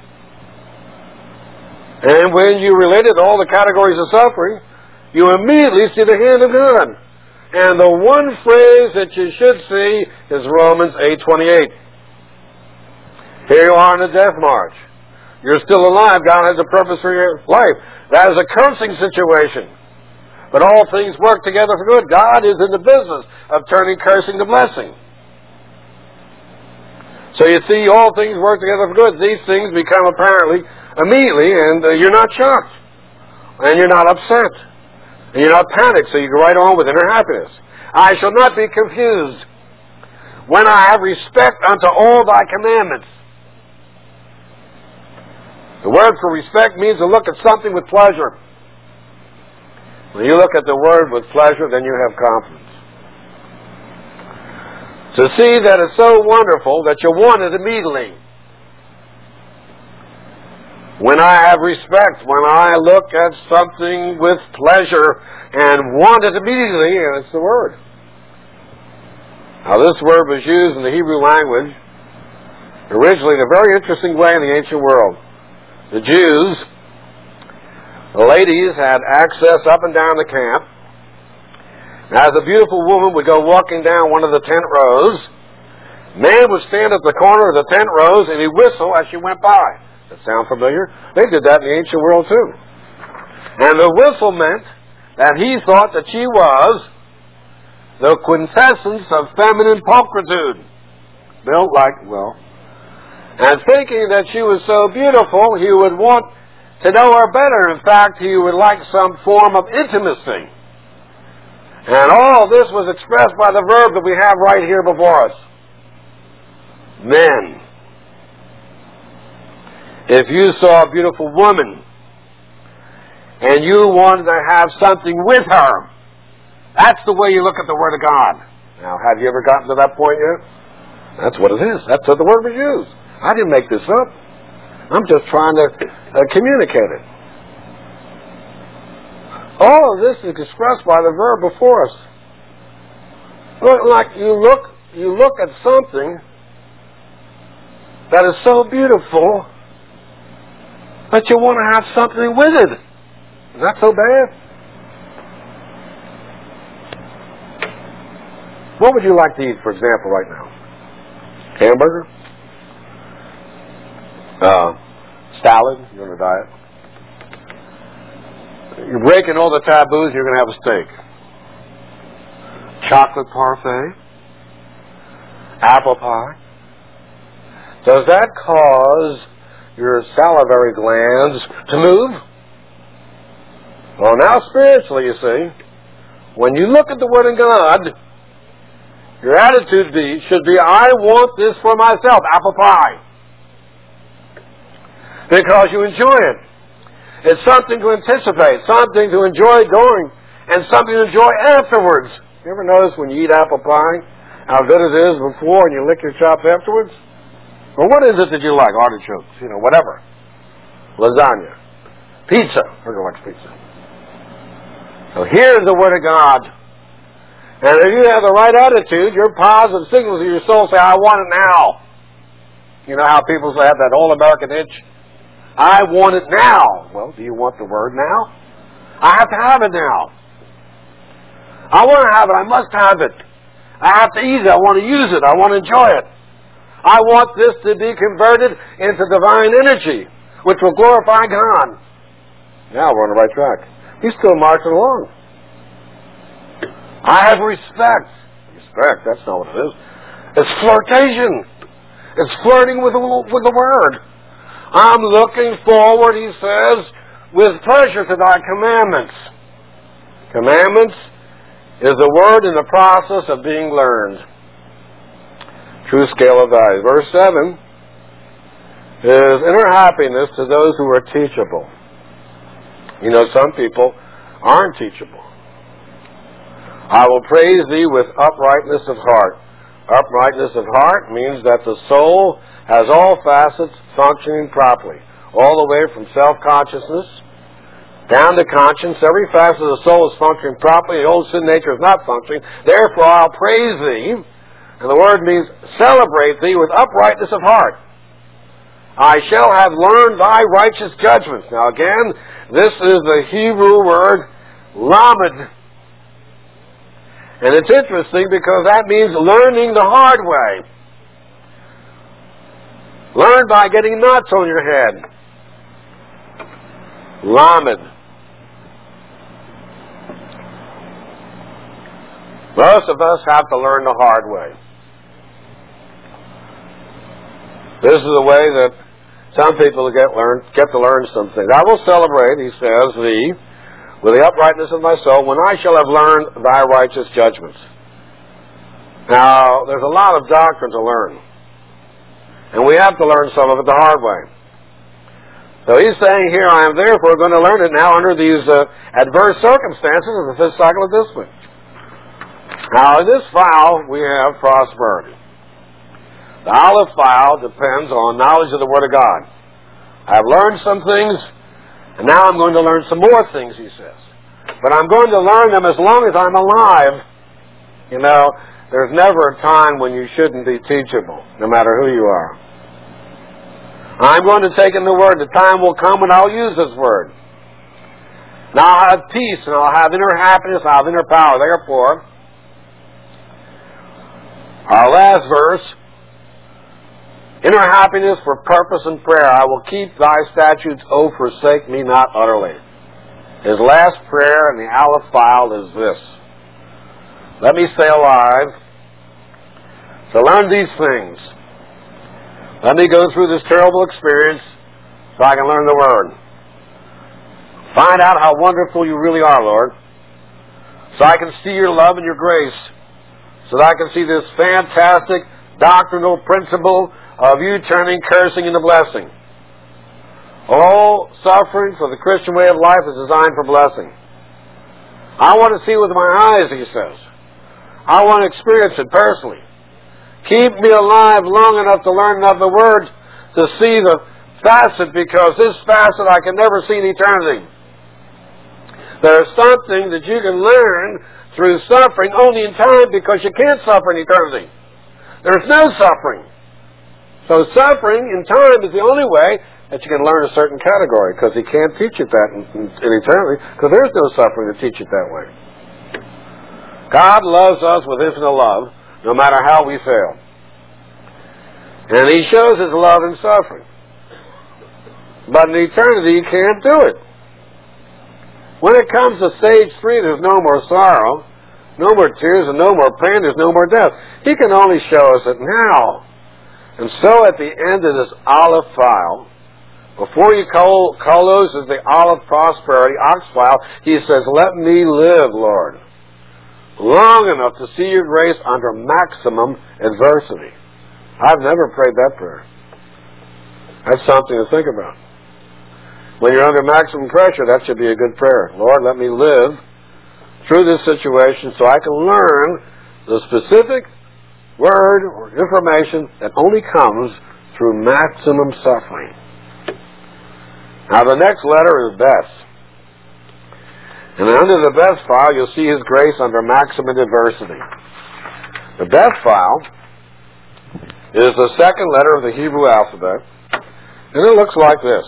And when you relate it to all the categories of suffering, you immediately see the hand of God. And the one phrase that you should see is Romans eight twenty-eight. Here you are in the death march. You're still alive. God has a purpose for your life. That is a cursing situation. But all things work together for good. God is in the business of turning cursing to blessing. So you see, all things work together for good. These things become apparently immediately, and uh, you're not shocked. And you're not upset. And you're not panicked, so you go right on with inner happiness. I shall not be confused when I have respect unto all thy commandments. The word for respect means to look at something with pleasure. When you look at the word with pleasure, then you have confidence. To see that it's so wonderful that you want it immediately. When I have respect, when I look at something with pleasure and want it immediately, and it's the word. Now this word was used in the Hebrew language originally in a very interesting way in the ancient world. The Jews, the ladies had access up and down the camp. As a beautiful woman would go walking down one of the tent rows, man would stand at the corner of the tent rows and he'd whistle as she went by. Does that sound familiar? They did that in the ancient world too. And the whistle meant that he thought that she was the quintessence of feminine pulchritude. Built like, well, and thinking that she was so beautiful, he would want to know her better. In fact, he would like some form of intimacy. And all this was expressed by the verb that we have right here before us. Men. If you saw a beautiful woman and you wanted to have something with her, that's the way you look at the Word of God. Now, have you ever gotten to that point yet? That's what it is. That's what the word was used. I didn't make this up. I'm just trying to uh, communicate it. All of this is expressed by the verb before us. Look, like you look, you look at something that is so beautiful that you want to have something with it. Is that so bad? What would you like to eat, for example, right now? Hamburger? Uh, salad? You're on a diet? You're breaking all the taboos, you're going to have a steak. Chocolate parfait? Apple pie? Does that cause your salivary glands to move? Well, now spiritually, you see, when you look at the Word of God, your attitude be, should be, I want this for myself, apple pie. Because you enjoy it. It's something to anticipate, something to enjoy doing, and something to enjoy afterwards. You ever notice when you eat apple pie, how good it is before and you lick your chops afterwards? Well, what is it that you like? Artichokes, you know, whatever. Lasagna. Pizza. Everyone likes pizza. So here's the Word of God. And if you have the right attitude, your positive signals of your soul say, I want it now. You know how people say, have that whole American itch? I want it now. Well, do you want the Word now? I have to have it now. I want to have it. I must have it. I have to eat it. I want to use it. I want to enjoy it. I want this to be converted into divine energy, which will glorify God. Now we're on the right track. He's still marching along. I have respect. Respect, that's not what it is. It's flirtation. It's flirting with the, with the Word. I'm looking forward, he says, with pleasure to thy commandments. Commandments is the word in the process of being learned. True scale of value. Verse seven is inner happiness to those who are teachable. You know, some people aren't teachable. I will praise thee with uprightness of heart. Uprightness of heart means that the soul has all facets functioning properly, all the way from self-consciousness down to conscience. Every facet of the soul is functioning properly. The old sin nature is not functioning. Therefore, I'll praise thee. And the word means celebrate thee with uprightness of heart. I shall have learned thy righteous judgments. Now again, this is the Hebrew word lamed. And it's interesting because that means learning the hard way. Learn by getting knots on your head. Lamed. Most of us have to learn the hard way. This is the way that some people get learn get to learn some things. I will celebrate, he says, thee with the uprightness of my soul when I shall have learned thy righteous judgments. Now, there's a lot of doctrine to learn. And we have to learn some of it the hard way. So he's saying here, I am therefore going to learn it now under these uh, adverse circumstances of the fifth cycle of discipline. Now, in this file, we have prosperity. The olive file depends on knowledge of the Word of God. I've learned some things, and now I'm going to learn some more things, he says. But I'm going to learn them as long as I'm alive. You know, there's never a time when you shouldn't be teachable, no matter who you are. I'm going to take in the Word. The time will come when I'll use this Word. Now I'll have peace, and I'll have inner happiness, I'll have inner power. Therefore, our last verse, inner happiness for purpose and prayer. I will keep thy statutes, O forsake me not utterly. His last prayer in the Aleph file is this. Let me stay alive to learn these things. Let me go through this terrible experience so I can learn the Word. Find out how wonderful you really are, Lord, so I can see your love and your grace, so that I can see this fantastic doctrinal principle of you turning cursing into blessing. All suffering for the Christian way of life is designed for blessing. I want to see with my eyes, he says. I want to experience it personally. Keep me alive long enough to learn enough the Word to see the facet, because this facet I can never see in eternity. There's something that you can learn through suffering only in time, because you can't suffer in eternity. There's no suffering. So suffering in time is the only way that you can learn a certain category, because he can't teach it that in, in, in eternity, because there's no suffering to teach it that way. God loves us with infinite love, no matter how we fail. And he shows his love in suffering. But in eternity, he can't do it. When it comes to stage three, there's no more sorrow, no more tears, and no more pain, there's no more death. He can only show us it now. And so at the end of this olive file, before he closes the olive prosperity ox file, he says, let me live, Lord, long enough to see your grace under maximum adversity. I've never prayed that prayer. That's something to think about. When you're under maximum pressure, that should be a good prayer. Lord, let me live through this situation so I can learn the specific word or information that only comes through maximum suffering. Now the next letter is Beth. And under the Beth file, you'll see his grace under maximum adversity. The Beth file is the second letter of the Hebrew alphabet, and it looks like this.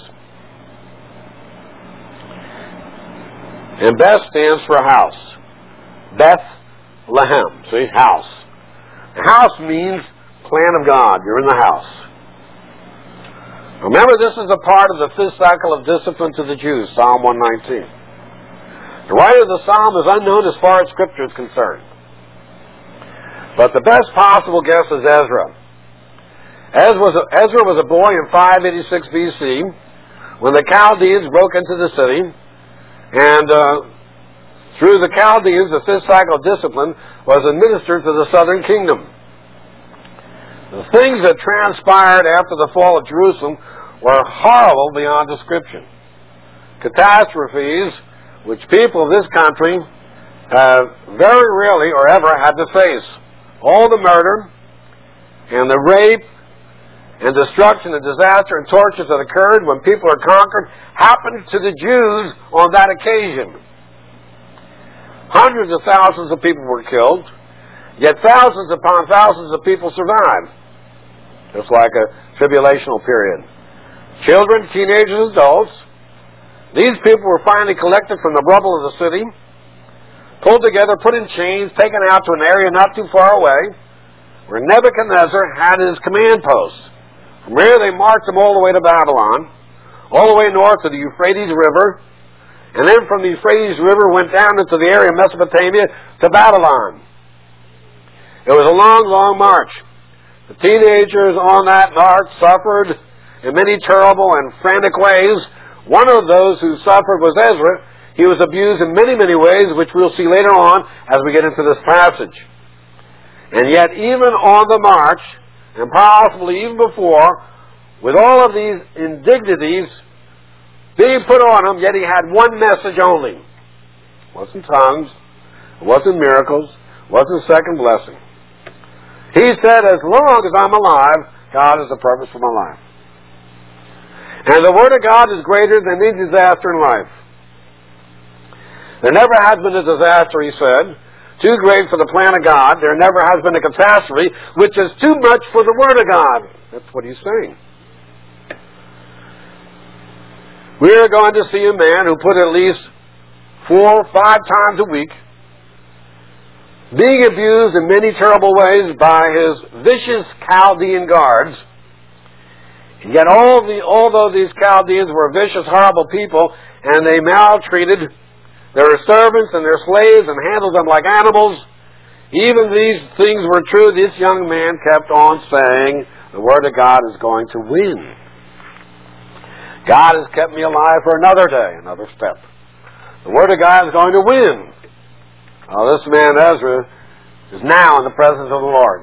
And Beth stands for house. Bethlehem. See, house. House means plan of God. You're in the house. Remember, this is a part of the fifth cycle of discipline to the Jews, Psalm one nineteen. The writer of the psalm is unknown as far as Scripture is concerned. But the best possible guess is Ezra. Ezra was a, Ezra was a boy in five eighty-six B C when the Chaldeans broke into the city, and uh, through the Chaldeans, the fifth cycle of discipline was administered to the southern kingdom. The things that transpired after the fall of Jerusalem were horrible beyond description. Catastrophes which people of this country have very rarely or ever had to face. All the murder and the rape and destruction and disaster and tortures that occurred when people are conquered happened to the Jews on that occasion. Hundreds of thousands of people were killed, yet thousands upon thousands of people survived. Just like a tribulational period. Children, teenagers, adults, these people were finally collected from the rubble of the city, pulled together, put in chains, taken out to an area not too far away, where Nebuchadnezzar had his command posts. From here they marched them all the way to Babylon, all the way north to the Euphrates River, and then from the Euphrates River went down into the area of Mesopotamia to Babylon. It was a long, long march. The teenagers on that march suffered in many terrible and frantic ways. One of those who suffered was Ezra. He was abused in many, many ways, which we'll see later on as we get into this passage. And yet, even on the march, and possibly even before, with all of these indignities being put on him, yet he had one message only. It wasn't tongues, it wasn't miracles, it wasn't second blessing. He said, as long as I'm alive, God has a purpose for my life. And the Word of God is greater than any disaster in life. There never has been a disaster, he said, too great for the plan of God. There never has been a catastrophe which is too much for the Word of God. That's what he's saying. We are going to see a man who put at least four or five times a week being abused in many terrible ways by his vicious Chaldean guards. And yet all the, although these Chaldeans were vicious, horrible people, and they maltreated their servants and their slaves and handled them like animals, even these things were true, this young man kept on saying, the Word of God is going to win. God has kept me alive for another day, another step. The Word of God is going to win. Now, this man, Ezra, is now in the presence of the Lord.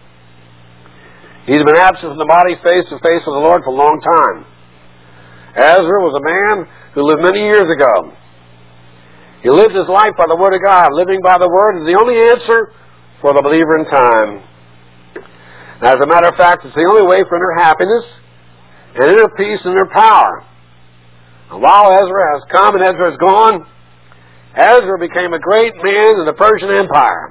He's been absent from the body, face to face with the Lord for a long time. Ezra was a man who lived many years ago. He lived his life by the Word of God. Living by the Word is the only answer for the believer in time. As a matter of fact, it's the only way for inner happiness and inner peace and inner power. And while Ezra has come and Ezra is gone, Ezra became a great man in the Persian Empire.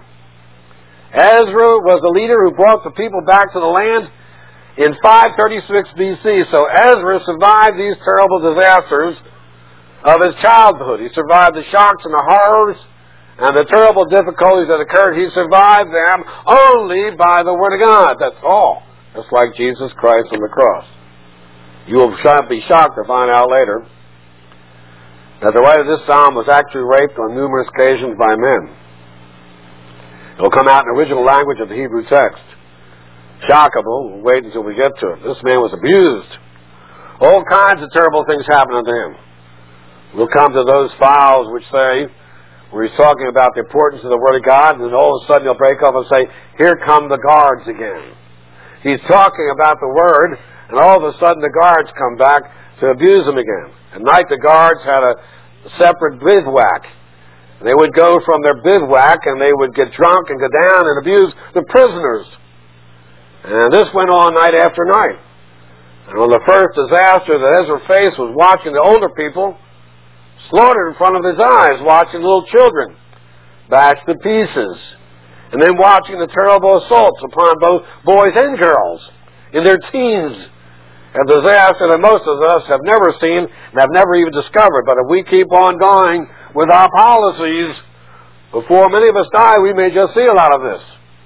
Ezra was the leader who brought the people back to the land in five thirty-six B C. So Ezra survived these terrible disasters of his childhood. He survived the shocks and the horrors and the terrible difficulties that occurred. He survived them only by the Word of God. That's all. Just like Jesus Christ on the cross. You will be shocked to find out later that the writer of this psalm was actually raped on numerous occasions by men. It will come out in the original language of the Hebrew text. Shockable. We'll wait until we get to it. This man was abused. All kinds of terrible things happened to him. We'll come to those files which say, where he's talking about the importance of the Word of God, and then all of a sudden he'll break off and say, here come the guards again. He's talking about the Word, and all of a sudden the guards come back to abuse him again. At night the guards had a separate bivouac. They would go from their bivouac and they would get drunk and go down and abuse the prisoners. And this went on night after night. And on the first disaster that Ezra faced was watching the older people slaughtered in front of his eyes, watching little children bashed to pieces, and then watching the terrible assaults upon both boys and girls in their teens. A disaster that most of us have never seen and have never even discovered. But if we keep on going with our policies, before many of us die, we may just see a lot of this.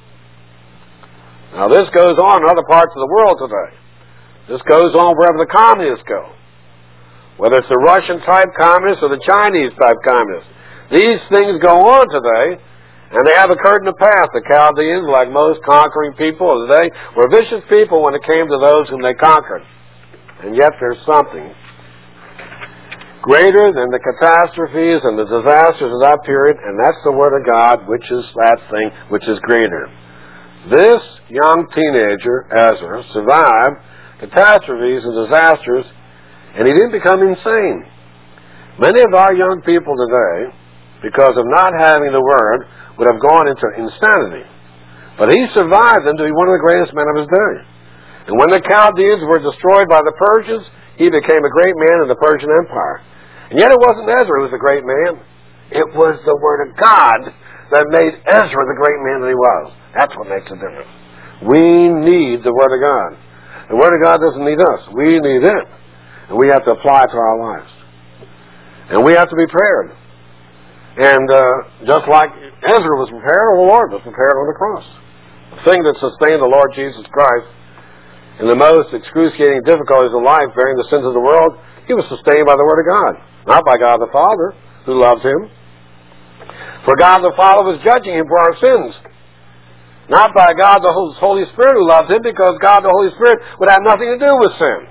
Now this goes on in other parts of the world today. This goes on wherever the communists go. Whether it's the Russian-type communists or the Chinese-type communists. These things go on today, and they have occurred in the past. The Chaldeans, like most conquering people of the day, were vicious people when it came to those whom they conquered. And yet there's something greater than the catastrophes and the disasters of that period, and that's the Word of God, which is that thing which is greater. This young teenager, Ezra, survived catastrophes and disasters, and he didn't become insane. Many of our young people today, because of not having the Word, would have gone into insanity. But he survived them to be one of the greatest men of his day. And when the Chaldeans were destroyed by the Persians, he became a great man in the Persian Empire. And yet it wasn't Ezra who was a great man. It was the Word of God that made Ezra the great man that he was. That's what makes a difference. We need the Word of God. The Word of God doesn't need us. We need it. And we have to apply it to our lives. And we have to be prepared. And uh, just like Ezra was prepared, the Lord was prepared on the cross. The thing that sustained the Lord Jesus Christ in the most excruciating difficulties of life, bearing the sins of the world, he was sustained by the Word of God, not by God the Father, who loved him. For God the Father was judging him for our sins. Not by God the Holy Spirit who loves him, because God the Holy Spirit would have nothing to do with sin.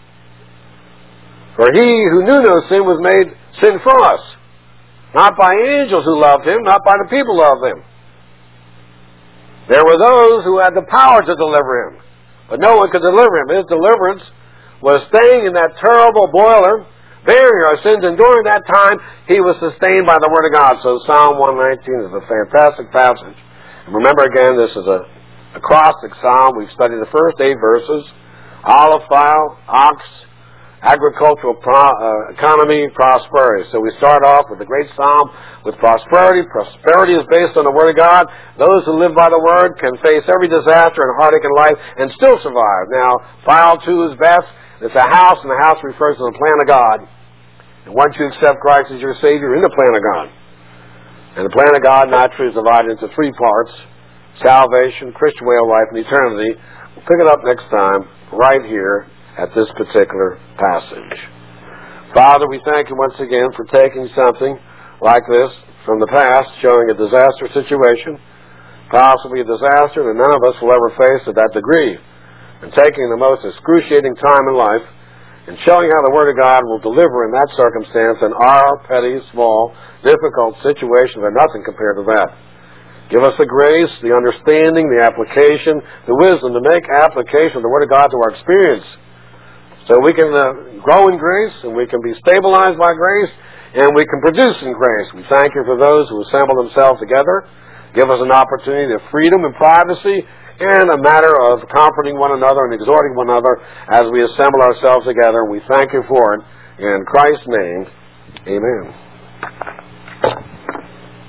For he who knew no sin was made sin for us. Not by angels who loved him, not by the people who loved him. There were those who had the power to deliver him, but no one could deliver him. His deliverance was staying in that terrible boiler, bearing our sins, and during that time he was sustained by the Word of God. So Psalm one nineteen is a fantastic passage. And remember again, this is a acrostic psalm. We've studied the first eight verses: olive file, ox, agricultural pro, uh, economy, prosperity. So we start off with the great psalm with prosperity. Prosperity is based on the Word of God. Those who live by the Word can face every disaster and heartache in life and still survive. Now, file two is best. It's a house, and the house refers to the plan of God. And once you accept Christ as your Savior, you're in the plan of God. And the plan of God naturally is divided into three parts: salvation, Christian way of life, and eternity. We'll pick it up next time, right here, at this particular passage. Father, we thank you once again for taking something like this from the past, showing a disaster situation, possibly a disaster that none of us will ever face at that degree, and taking the most excruciating time in life and showing how the Word of God will deliver in that circumstance, and our petty, small, difficult situations are nothing compared to that. Give us the grace, the understanding, the application, the wisdom to make application of the Word of God to our experience, so we can uh, grow in grace, and we can be stabilized by grace, and we can produce in grace. We thank you for those who assemble themselves together. Give us an opportunity of freedom and privacy, and a matter of comforting one another and exhorting one another as we assemble ourselves together. We thank you for it. In Christ's name, amen.